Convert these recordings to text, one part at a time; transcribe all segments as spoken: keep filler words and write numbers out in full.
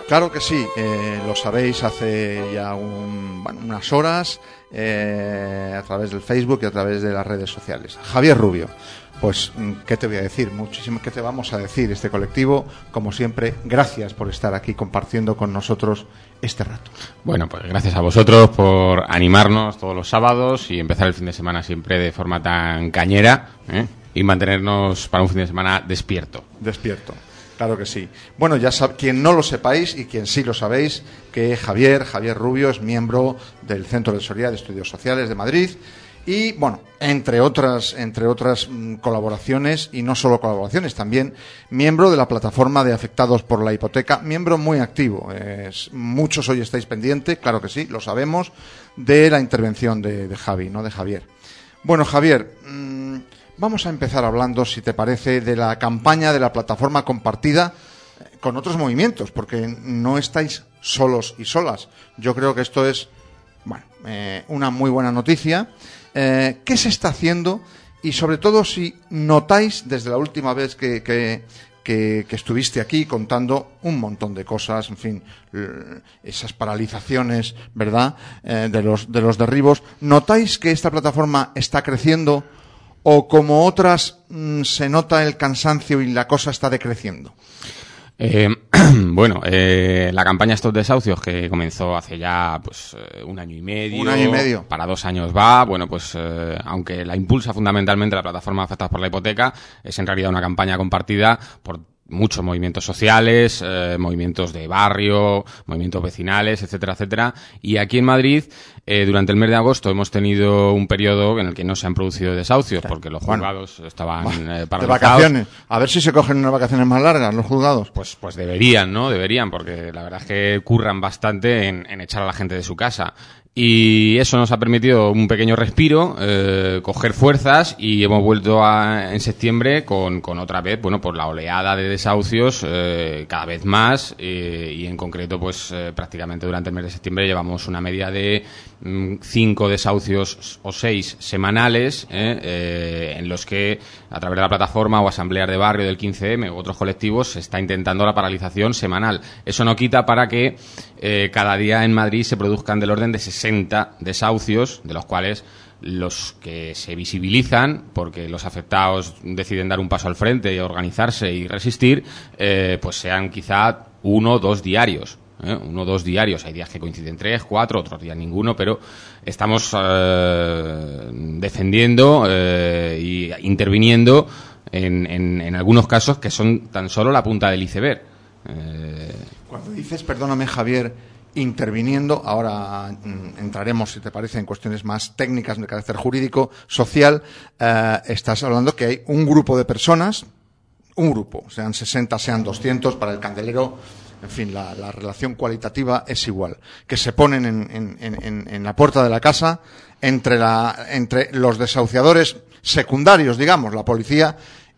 Claro que sí, eh, lo sabéis hace ya un, bueno, unas horas, eh, a través del Facebook y a través de las redes sociales. Javier Rubio, pues, ¿qué te voy a decir? Muchísimo, ¿qué te vamos a decir? Este colectivo, como siempre, gracias por estar aquí compartiendo con nosotros este rato. Bueno, pues gracias a vosotros por animarnos todos los sábados y empezar el fin de semana siempre de forma tan cañera, ¿eh? Y mantenernos para un fin de semana despierto. Despierto. Claro que sí. Bueno, ya sab- quien no lo sepáis y quien sí lo sabéis, que Javier, Javier Rubio es miembro del Centro de Soria de Estudios Sociales de Madrid y, bueno, entre otras, entre otras mmm, colaboraciones, y no solo colaboraciones, también miembro de la plataforma de afectados por la hipoteca, miembro muy activo. Es, muchos hoy estáis pendientes, claro que sí, lo sabemos, de la intervención de, de Javi, no de Javier. Bueno, Javier, mmm, vamos a empezar hablando, si te parece, de la campaña de la plataforma compartida con otros movimientos, porque no estáis solos y solas. Yo creo que esto es, bueno, eh, una muy buena noticia. Eh, ¿Qué se está haciendo? Y sobre todo si notáis, desde la última vez que, que, que, que estuviste aquí contando un montón de cosas, en fin, esas paralizaciones, ¿verdad?, eh, de los, de los derribos, ¿notáis que esta plataforma está creciendo? ¿O como otras mmm, se nota el cansancio y la cosa está decreciendo? Eh, bueno, eh, la campaña Stop Desahucios, que comenzó hace ya pues eh, un año y medio, un año y medio, para dos años va, bueno, pues eh, aunque la impulsa fundamentalmente la plataforma Afectados por la Hipoteca, es en realidad una campaña compartida por muchos movimientos sociales, eh, movimientos de barrio, movimientos vecinales, etcétera, etcétera. Y aquí en Madrid, eh, durante el mes de agosto hemos tenido un periodo en el que no se han producido desahucios, sí, porque los juzgados bueno, estaban eh, paralizados. De vacaciones. A ver si se cogen unas vacaciones más largas los juzgados. Pues, pues deberían, ¿no? Deberían, porque la verdad es que curran bastante en, en echar a la gente de su casa. Y eso nos ha permitido un pequeño respiro, eh, coger fuerzas, y hemos vuelto a, en septiembre con, con otra vez, bueno, pues la oleada de desahucios eh, cada vez más, eh, y en concreto, pues eh, prácticamente durante el mes de septiembre llevamos una media de mm, cinco desahucios o seis semanales, eh, eh, en los que a través de la plataforma o asambleas de barrio del quince eme u otros colectivos se está intentando la paralización semanal. Eso no quita para que eh, cada día en Madrid se produzcan del orden de sesenta desahucios, de los cuales los que se visibilizan, porque los afectados deciden dar un paso al frente y organizarse y resistir, eh, pues sean quizá uno o dos diarios. ¿eh? Uno o dos diarios. Hay días que coinciden tres, cuatro, otros días ninguno, pero estamos eh, defendiendo eh, y interviniendo en, en, en algunos casos que son tan solo la punta del iceberg. Eh... Cuando dices, perdóname, Javier, interviniendo, ahora mm, entraremos, si te parece, en cuestiones más técnicas de carácter jurídico, social, eh, estás hablando que hay un grupo de personas, un grupo, sean sesenta, sean doscientos, para el candelero, en fin, la, la relación cualitativa es igual, que se ponen en, en, en, en la puerta de la casa entre, la, entre los desahuciadores secundarios, digamos, la policía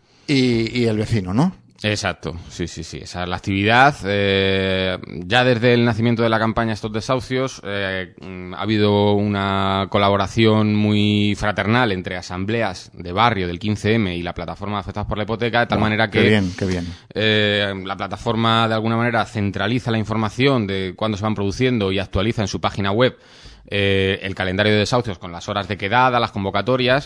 y, y el vecino, ¿no? Exacto, sí, sí, sí. Esa es la actividad. Eh, ya desde el nacimiento de la campaña Stop Desahucios eh, ha habido una colaboración muy fraternal entre asambleas de barrio del quince eme y la plataforma Afectados por la Hipoteca, de tal oh, manera que qué bien, qué bien. Eh, la plataforma de alguna manera centraliza la información de cuándo se van produciendo y actualiza en su página web Eh, el calendario de desahucios con las horas de quedada, las convocatorias,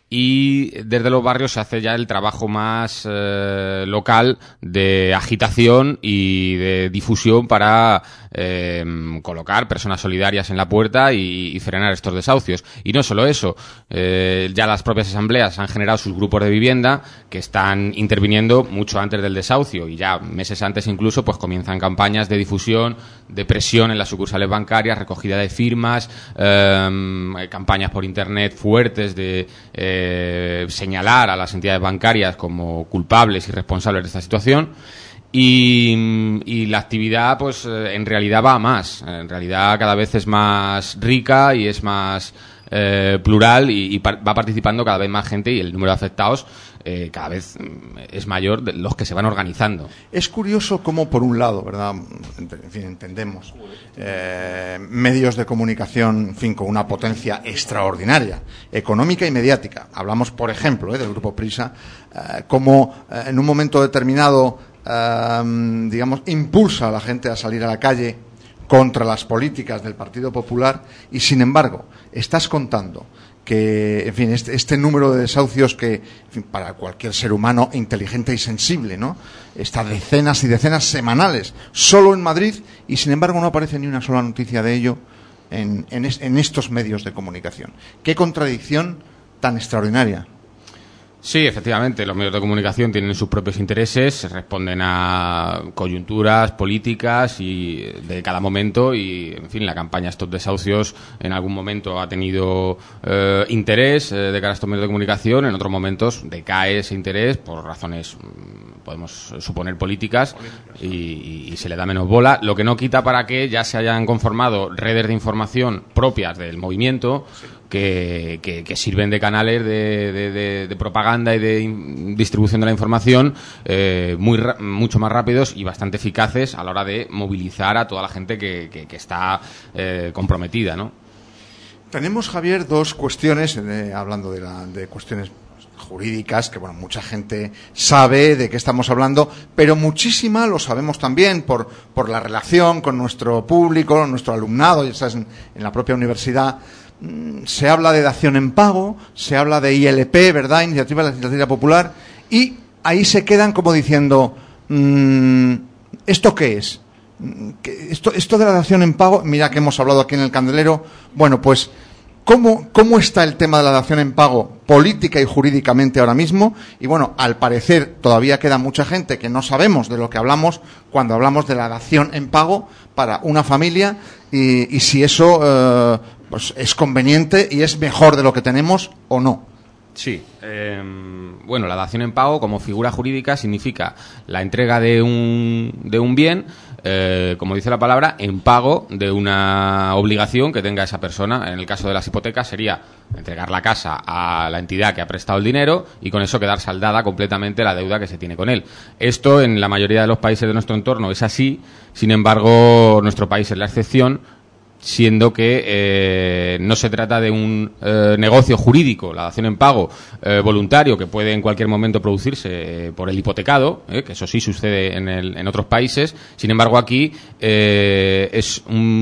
y desde los barrios se hace ya el trabajo más eh, local de agitación y de difusión para eh, colocar personas solidarias en la puerta y, y frenar estos desahucios. Y no solo eso, eh, ya las propias asambleas han generado sus grupos de vivienda que están interviniendo mucho antes del desahucio, y ya meses antes incluso pues comienzan campañas de difusión, de presión en las sucursales bancarias, recogida de firmas, Eh, campañas por internet fuertes de eh, señalar a las entidades bancarias como culpables y responsables de esta situación. Y, y la actividad pues en realidad va a más, en realidad cada vez es más rica y es más eh, plural, y, y par- va participando cada vez más gente, y el número de afectados eh, cada vez es mayor de los que se van organizando. Es curioso cómo, por un lado, ¿verdad?, en fin, entendemos eh, medios de comunicación, en fin, con una potencia extraordinaria, económica y mediática. Hablamos, por ejemplo, eh, del Grupo Prisa, eh, como eh, en un momento determinado um, digamos, impulsa a la gente a salir a la calle contra las políticas del Partido Popular y, sin embargo, estás contando que, en fin, este, este número de desahucios que, en fin, para cualquier ser humano inteligente y sensible, ¿no?, está decenas y decenas semanales solo en Madrid y, sin embargo, no aparece ni una sola noticia de ello en, en, es, en estos medios de comunicación. ¡Qué contradicción tan extraordinaria! Sí, efectivamente, los medios de comunicación tienen sus propios intereses, responden a coyunturas políticas y de cada momento y, en fin, la campaña Stop Desahucios en algún momento ha tenido eh, interés eh, de cara a estos medios de comunicación, en otros momentos decae ese interés por razones, podemos suponer, políticas y, y se le da menos bola, lo que no quita para que ya se hayan conformado redes de información propias del movimiento que, que, que sirven de canales de, de, de, de propaganda y de in, distribución de la información eh, muy mucho más rápidos y bastante eficaces a la hora de movilizar a toda la gente que, que, que está eh, comprometida, ¿no? Tenemos, Javier, dos cuestiones, eh, hablando de, la, de cuestiones jurídicas, que bueno, mucha gente sabe de qué estamos hablando, pero muchísima lo sabemos también por, por la relación con nuestro público, nuestro alumnado, ya sabes, en, en la propia universidad. Se habla de dación en pago, se habla de I L P, ¿verdad?, Iniciativa Legislativa Popular, y ahí se quedan como diciendo, mmm, ¿esto qué es? Esto, esto de la dación en pago, mira que hemos hablado aquí en el Candelero, bueno, pues, ¿cómo, cómo está el tema de la dación en pago política y jurídicamente ahora mismo? Y bueno, al parecer todavía queda mucha gente que no sabemos de lo que hablamos cuando hablamos de la dación en pago para una familia y, y si eso eh, pues es conveniente y es mejor de lo que tenemos o no. Sí, eh, bueno, la dación en pago como figura jurídica significa la entrega de un, de un bien, eh, como dice la palabra, en pago de una obligación que tenga esa persona. En el caso de las hipotecas sería entregar la casa a la entidad que ha prestado el dinero y con eso quedar saldada completamente la deuda que se tiene con él. Esto en la mayoría de los países de nuestro entorno es así, sin embargo, nuestro país es la excepción, siendo que eh, no se trata de un eh, negocio jurídico, la dación en pago eh, voluntario que puede en cualquier momento producirse eh, por el hipotecado, eh, que eso sí sucede en, el, en otros países. Sin embargo, aquí eh, es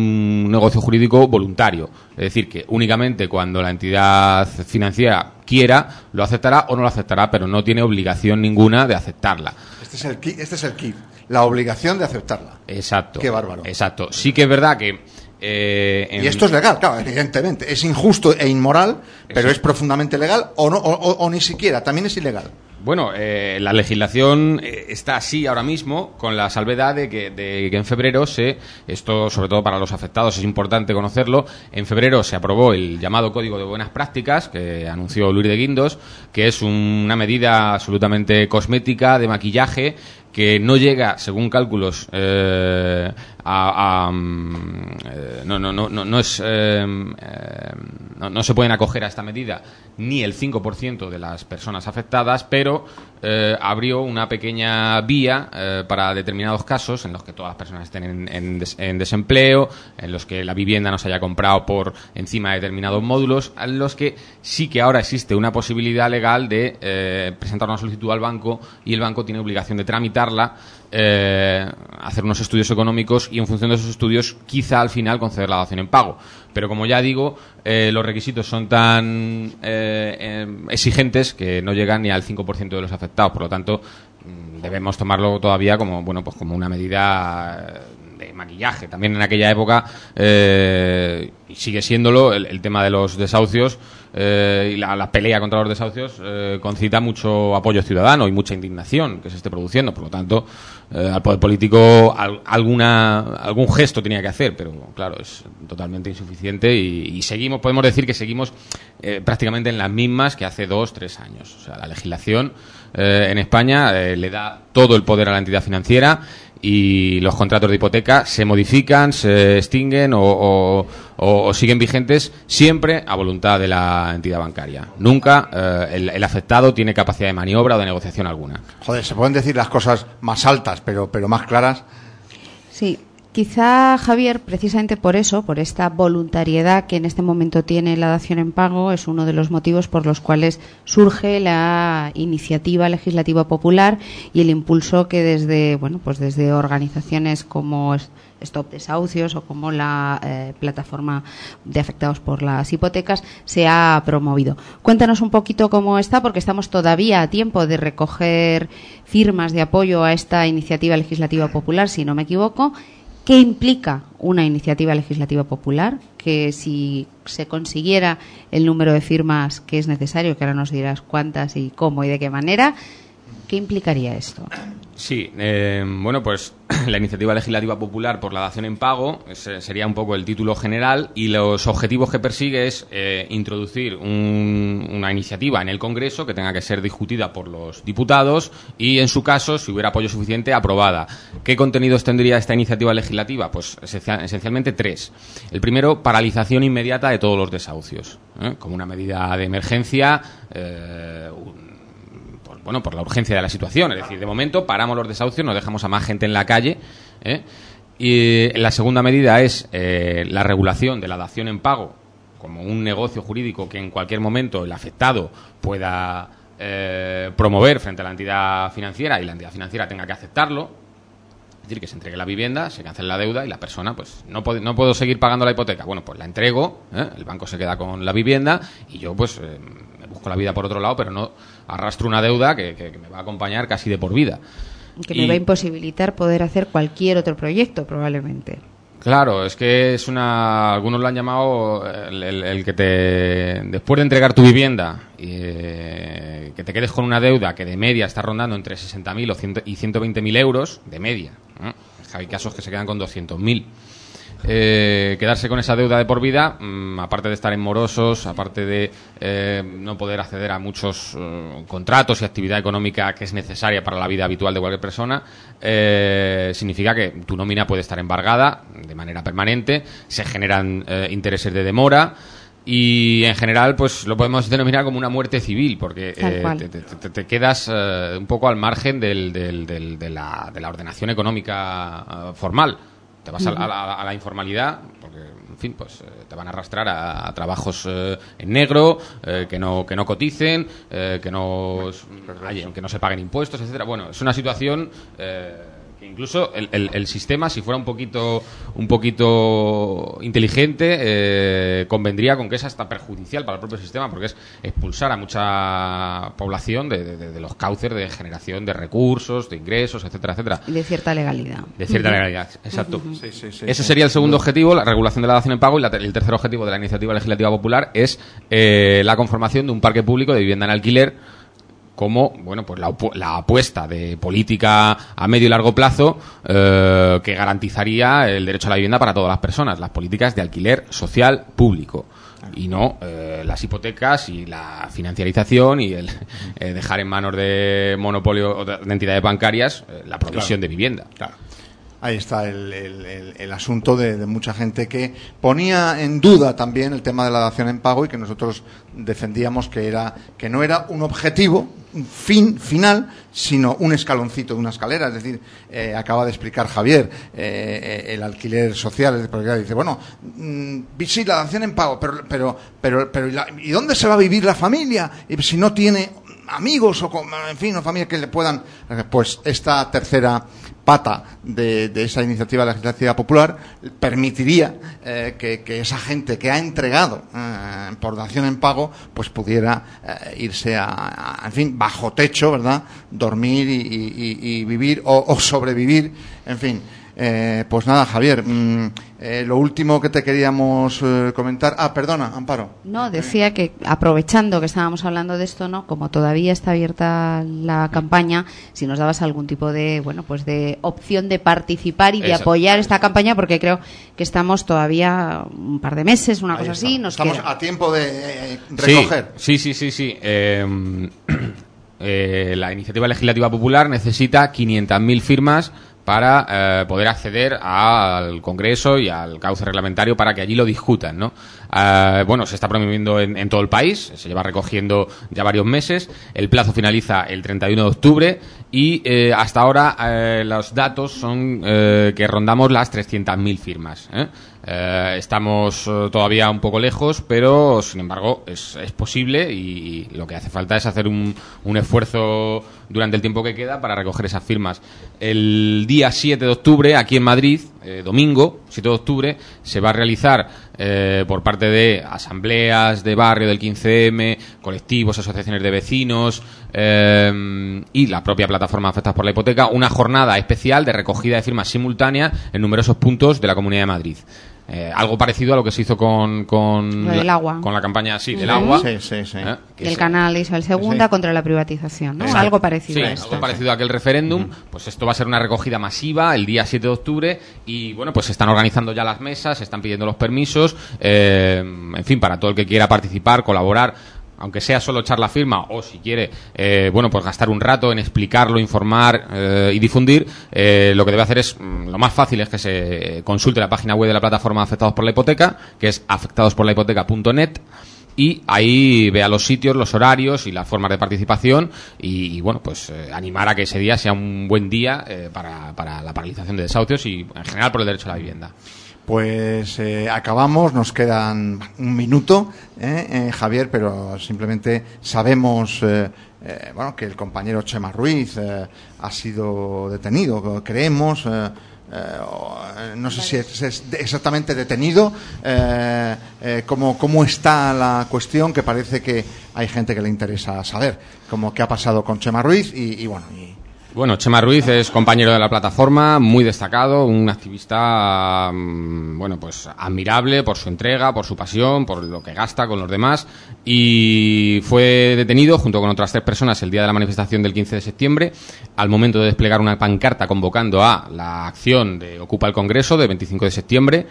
un negocio jurídico voluntario, es decir, que únicamente cuando la entidad financiera quiera lo aceptará o no lo aceptará, pero no tiene obligación ninguna de aceptarla. Este es el kit, este es el kit, la obligación de aceptarla. Exacto. Qué bárbaro. Exacto. Sí que es verdad que Eh, en... Y esto es legal, claro, evidentemente. Es injusto e inmoral, pero es profundamente legal o no o, o, o ni siquiera, también es ilegal. Bueno, eh, la legislación está así ahora mismo, con la salvedad de que, de que en febrero se, esto sobre todo para los afectados es importante conocerlo, en febrero se aprobó el llamado Código de Buenas Prácticas, que anunció Luis de Guindos, que es un, una medida absolutamente cosmética, de maquillaje, que no llega, según cálculos, eh, a, a eh, no, no, no, no, no es eh, eh, no, no se pueden acoger a esta medida ni el cinco por ciento de las personas afectadas, pero eh, abrió una pequeña vía eh, para determinados casos en los que todas las personas estén en, en, des, en desempleo, en los que la vivienda no se haya comprado por encima de determinados módulos, en los que sí que ahora existe una posibilidad legal de eh, presentar una solicitud al banco y el banco tiene obligación de tramitarla, eh, hacer unos estudios económicos y en función de esos estudios quizá al final conceder la dación en pago. Pero como ya digo, eh, los requisitos son tan eh, eh, exigentes que no llegan ni al cinco por ciento de los afectados. Por lo tanto, debemos tomarlo todavía como, bueno, pues como una medida de maquillaje. También en aquella época, eh, y sigue siéndolo, el, el tema de los desahucios eh, y la, la pelea contra los desahucios eh, concita mucho apoyo ciudadano y mucha indignación que se esté produciendo. Por lo tanto, eh, al poder político al, alguna algún gesto tenía que hacer, pero claro, es totalmente insuficiente y, y seguimos, podemos decir que seguimos eh, prácticamente en las mismas que hace dos, tres años. O sea, la legislación eh, en España eh, le da todo el poder a la entidad financiera y los contratos de hipoteca se modifican, se extinguen o, o, o, o siguen vigentes siempre a voluntad de la entidad bancaria. Nunca eh, el, el afectado tiene capacidad de maniobra o de negociación alguna. Joder, se pueden decir las cosas más altas, pero, pero más claras. Sí, Quizá, Javier, precisamente por eso, por esta voluntariedad que en este momento tiene la dación en pago, es uno de los motivos por los cuales surge la iniciativa legislativa popular y el impulso que desde, bueno, pues desde organizaciones como Stop Desahucios o como la eh, plataforma de afectados por las hipotecas se ha promovido. Cuéntanos un poquito cómo está, porque estamos todavía a tiempo de recoger firmas de apoyo a esta iniciativa legislativa popular, si no me equivoco. ¿Qué implica una iniciativa legislativa popular? Que si se consiguiera el número de firmas que es necesario, que ahora nos dirás cuántas y cómo y de qué manera, ¿qué implicaría esto? Sí, eh, bueno, pues la iniciativa legislativa popular por la dación en pago ese sería un poco el título general, y los objetivos que persigue es eh, introducir un, una iniciativa en el Congreso que tenga que ser discutida por los diputados y, en su caso, si hubiera apoyo suficiente, aprobada. ¿Qué contenidos tendría esta iniciativa legislativa? Pues esencial, esencialmente tres. El primero, paralización inmediata de todos los desahucios, ¿eh? Como una medida de emergencia, eh, bueno, por la urgencia de la situación. Es decir, de momento paramos los desahucios, no dejamos a más gente en la calle, ¿eh? Y la segunda medida es eh, la regulación de la dación en pago como un negocio jurídico que en cualquier momento el afectado pueda eh, promover frente a la entidad financiera y la entidad financiera tenga que aceptarlo. Es decir, que se entregue la vivienda, se cancele la deuda y la persona, pues, no, puede, no puedo seguir pagando la hipoteca. Bueno, pues la entrego, ¿eh? El banco se queda con la vivienda y yo, pues, eh, me busco la vida por otro lado, pero no arrastro una deuda que, que, que me va a acompañar casi de por vida. Que y, me va a imposibilitar poder hacer cualquier otro proyecto, probablemente. Claro, es que es una... Algunos lo han llamado el, el, el que te... Después de entregar tu vivienda y eh, que te quedes con una deuda que de media está rondando entre sesenta mil y ciento veinte mil euros, de media. ¿eh? Hay casos que se quedan con doscientos mil. Eh, quedarse con esa deuda de por vida, mmm, aparte de estar en morosos, aparte de eh, no poder acceder a muchos eh, contratos y actividad económica que es necesaria para la vida habitual de cualquier persona, eh, significa que tu nómina puede estar embargada de manera permanente, se generan eh, intereses de demora y, en general, pues lo podemos denominar como una muerte civil, porque eh, te, te, te, te quedas eh, un poco al margen del, del, del, de, la, de la ordenación económica uh, formal. Te vas a, a, a la informalidad, porque, en fin, pues eh, te van a arrastrar a, a trabajos eh, en negro, eh, que no que no coticen, eh, que no hay, que no se paguen impuestos, etcétera. Bueno, es una situación eh, que incluso el, el, el sistema, si fuera un poquito un poquito inteligente, eh, convendría con que es hasta perjudicial para el propio sistema, porque es expulsar a mucha población de, de, de los cauces de generación de recursos, de ingresos, etcétera, etcétera. Y de cierta legalidad. De cierta uh-huh. legalidad, exacto. Uh-huh. Sí, sí, sí, Ese sí. sería el segundo objetivo, la regulación de la dación en pago, y la, el tercer objetivo de la iniciativa legislativa popular es eh, la conformación de un parque público de vivienda en alquiler, como, bueno, pues la, la apuesta de política a medio y largo plazo eh, que garantizaría el derecho a la vivienda para todas las personas, las políticas de alquiler social público, y no eh, las hipotecas y la financiarización y el eh, dejar en manos de monopolio o de, de entidades bancarias eh, la provisión claro. de vivienda. Claro. Ahí está el, el, el, el asunto de, de mucha gente que ponía en duda también el tema de la dación en pago, y que nosotros defendíamos que era que no era un objetivo, un fin final, sino un escaloncito de una escalera. Es decir, eh, acaba de explicar Javier eh, el alquiler social, porque dice, bueno, mmm, sí, la dación en pago, pero pero pero pero ¿y, la, ¿y dónde se va a vivir la familia? Y si no tiene amigos o, en fin, o familias que le puedan... Pues esta tercera pata de, de esa iniciativa legislativa popular permitiría eh, que, que esa gente que ha entregado eh, por dación en pago pues pudiera eh, irse a, a, en fin, bajo techo, ¿verdad? Dormir y, y, y vivir o, o sobrevivir, en fin. Eh, pues nada, Javier, mmm, eh, lo último que te queríamos eh, comentar. Ah, perdona, Amparo. No, decía que aprovechando que estábamos hablando de esto, ¿no? Como todavía está abierta la campaña, si nos dabas algún tipo de, bueno, pues de opción de participar y de Exacto. apoyar esta campaña, porque creo que estamos todavía un par de meses, una Ahí cosa está. así. Nos estamos queda. a tiempo de eh, recoger. Sí, sí, sí, sí. sí. Eh, eh, la iniciativa legislativa popular necesita quinientas mil firmas para eh, poder acceder al Congreso y al cauce reglamentario para que allí lo discutan, ¿no? Eh, bueno, se está promoviendo en, en todo el país, se lleva recogiendo ya varios meses, el plazo finaliza el treinta y uno de octubre y eh, hasta ahora eh, los datos son eh, que rondamos las trescientas mil firmas, ¿eh? Eh, estamos eh, todavía un poco lejos, pero sin embargo es, es posible y, y lo que hace falta es hacer un, un esfuerzo durante el tiempo que queda para recoger esas firmas. El día siete de octubre, aquí en Madrid, eh, domingo, siete de octubre, se va a realizar eh, por parte de asambleas de barrio del quince eme, colectivos, asociaciones de vecinos eh, y la propia plataforma Afectados por la Hipoteca, una jornada especial de recogida de firmas simultánea en numerosos puntos de la Comunidad de Madrid. Eh, algo parecido a lo que se hizo con con, lo del agua. con la campaña sí, del Uh-huh. agua. Sí, sí, sí. ¿Eh? Que Del se- canal de Isabel segunda Sí. contra la privatización, ¿no? Sí. Algo parecido Sí, a esto. algo parecido a aquel referéndum. Pues esto va a ser una recogida masiva el día siete de octubre y bueno, pues se están organizando ya las mesas, se están pidiendo los permisos, eh, en fin, para todo el que quiera participar, colaborar, aunque sea solo echar la firma o si quiere, eh, bueno, pues gastar un rato en explicarlo, informar eh, y difundir, eh, lo que debe hacer es, mm, lo más fácil es que se consulte la página web de la plataforma Afectados por la Hipoteca, que es afectados por la hipoteca punto net, y ahí vea los sitios, los horarios y las formas de participación y, y bueno, pues eh, animar a que ese día sea un buen día eh, para, para la paralización de desahucios y en general por el derecho a la vivienda. Pues eh, acabamos, nos quedan un minuto, eh, eh, Javier, pero simplemente sabemos eh, eh, bueno, que el compañero Chema Ruiz eh, ha sido detenido, creemos, eh, eh, o, eh, no sé si es, es exactamente detenido, eh, eh, cómo, cómo está la cuestión, que parece que hay gente que le interesa saber cómo qué ha pasado con Chema Ruiz y, y bueno... Y, Bueno, Chema Ruiz es compañero de la plataforma, muy destacado, un activista, mm, bueno, pues admirable por su entrega, por su pasión, por lo que gasta con los demás y fue detenido junto con otras tres personas el día de la manifestación del quince de septiembre al momento de desplegar una pancarta convocando a la acción de Ocupa el Congreso del veinticinco de septiembre.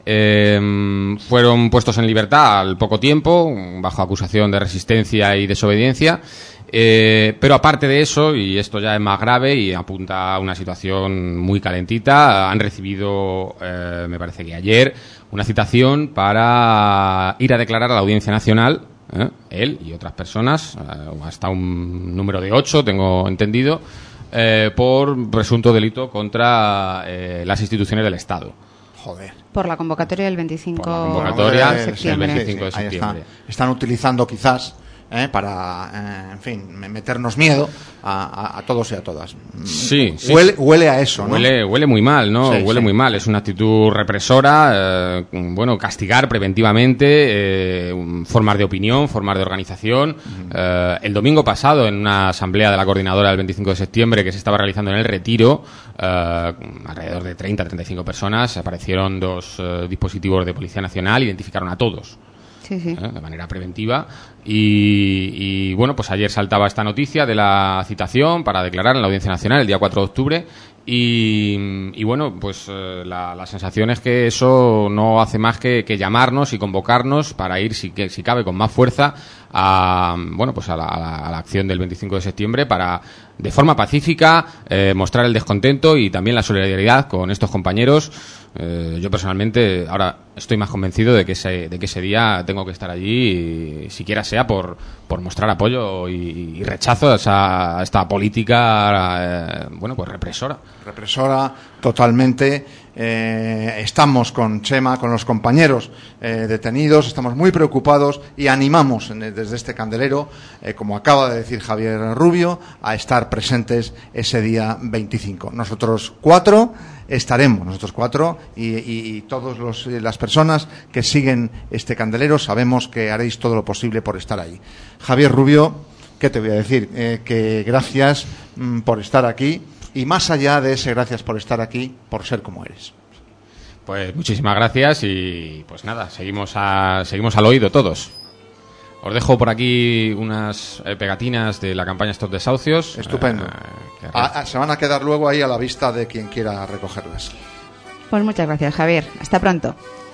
Eh, fueron puestos en libertad al poco tiempo, bajo acusación de resistencia y desobediencia. Eh, pero aparte de eso, y esto ya es más grave y apunta a una situación muy calentita, han recibido, eh, me parece que ayer, una citación para ir a declarar a la Audiencia Nacional, eh, él y otras personas, eh, hasta un número de ocho, tengo entendido, eh, por presunto delito contra eh, las instituciones del Estado. joder. Por la convocatoria del veinticinco Por la convocatoria de del septiembre. veinticinco de Ahí está. septiembre. Están utilizando quizás eh, para, eh, en fin, me- meternos miedo a, a- a todos y a todas. Sí, sí. Huele, huele a eso, ¿no? Huele, huele muy mal, ¿no? Sí, huele sí. muy mal. Es una actitud represora, eh, bueno, castigar preventivamente, eh, un- formas de opinión, formas de organización. Eh, el domingo pasado, en una asamblea de la coordinadora del veinticinco de septiembre que se estaba realizando en el Retiro, eh, alrededor de treinta a treinta y cinco personas, aparecieron dos eh, dispositivos de Policía Nacional, identificaron a todos. Sí, sí. ¿eh? De manera preventiva y, y, bueno, pues ayer saltaba esta noticia de la citación para declarar en la Audiencia Nacional el día cuatro de octubre y, y bueno, pues eh, la, la sensación es que eso no hace más que, que llamarnos y convocarnos para ir, si, que, si cabe, con más fuerza a, bueno, pues a la, a la, a la acción del veinticinco de septiembre para, de forma pacífica, eh, mostrar el descontento y también la solidaridad con estos compañeros. Eh, yo personalmente ahora estoy más convencido de que ese, de que ese día tengo que estar allí, y, siquiera sea por, por mostrar apoyo y, y rechazo a, esa, a esta política, eh, bueno, pues represora. Represora totalmente. Eh, estamos con Chema, con los compañeros eh, detenidos, estamos muy preocupados y animamos en- desde este candelero, eh, como acaba de decir Javier Rubio, a estar presentes ese día veinticinco. Nosotros cuatro estaremos, nosotros cuatro y, y, y todas las personas que siguen este candelero sabemos que haréis todo lo posible por estar ahí. Javier Rubio, ¿qué te voy a decir? Eh, que gracias mm, por estar aquí. Y más allá de ese gracias por estar aquí, por ser como eres. Pues muchísimas gracias y pues nada, seguimos, a, seguimos al oído todos. Os dejo por aquí unas eh, pegatinas de la campaña Stop Desahucios. Estupendo. Eh, que- Ah, ah, se van a quedar luego ahí a la vista de quien quiera recogerlas. Pues muchas gracias, Javier. Hasta pronto.